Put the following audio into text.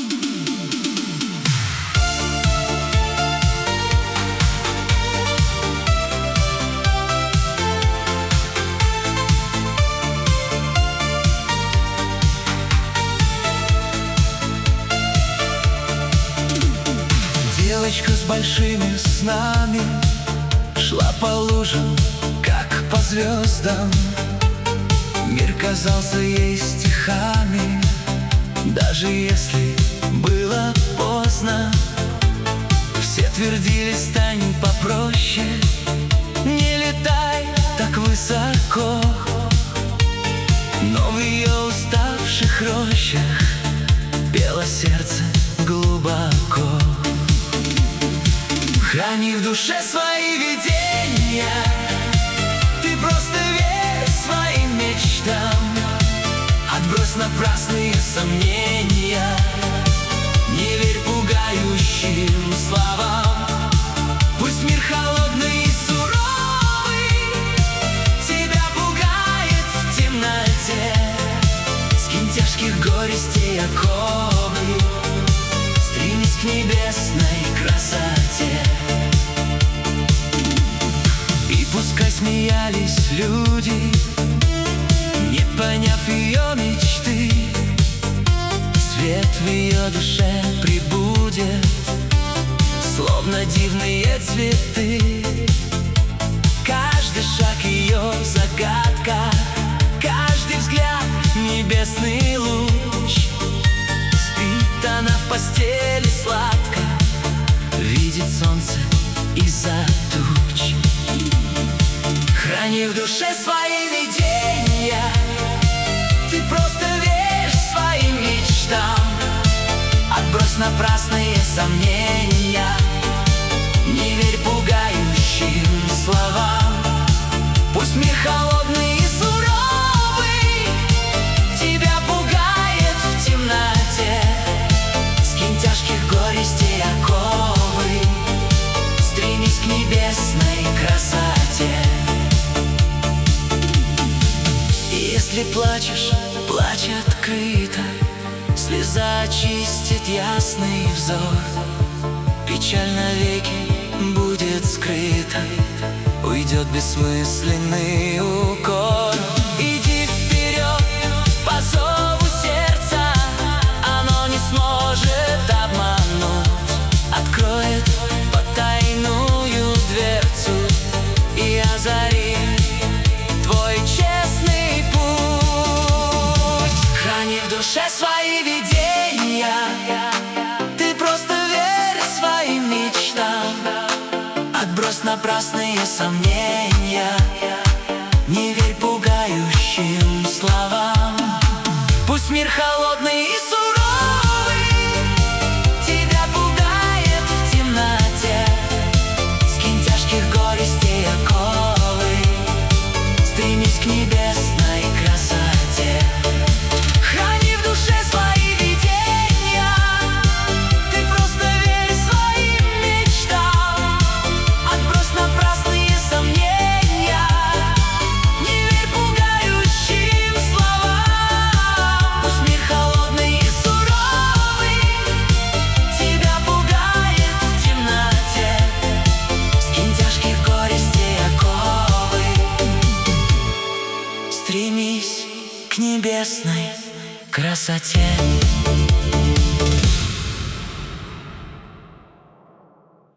Девочка с большими снами шла по лужам, как по звездам. Мир казался ей стихами, даже если было поздно. Все твердили: стань попроще, не летай так высоко. Но в ее уставших рощах пело сердце глубоко. Храни в душе свои видения, ты просто верь своим мечтам. Отбрось напрасные сомнения, не верь пугающим словам. Пусть мир холодный и суровый тебя пугает в темноте. Скинь тяжких горестей оковы, стремись к небесной красоте. И пускай смеялись люди, не поняв ее мечты, свет в ее душе прибудет, словно дивные цветы. Каждый шаг ее загадка, каждый взгляд небесный луч. Спит она в постели сладко, видит солнце из-за туч. Храни в душе свои видения, ты просто верь своим мечтам. Отбрось напрасные сомнения, не верь пугающим словам. Пусть мир холодный и суровый тебя пугает в темноте. Скинь тяжких горестей оковы, стремись к небесной красоте. И если плачешь, плачь открыто, слеза очистит ясный взор. Печаль навеки будет скрыта, уйдет бессмысленный укор. Иди вперед по зову сердца, оно не сможет обмануть. Откроет потайную дверцу и озарит твой честный путь. Храни в душе свои видения, ты просто верь своим мечтам. Отбрось напрасные сомнения, не верь пугающим словам. Пусть мир холодный и суровый тебя пугает в темноте. Скинь тяжких горестей оковы, стремись к небесной красоте. Храни в душе свои видения, ты просто верь своим мечтам. Отбрось напрасные сомнения, не верь пугающим словам. Пусть мир холодный и суровый тебя пугает в темноте. Скинь тяжких горестей оковы, стремись к небесной красоте.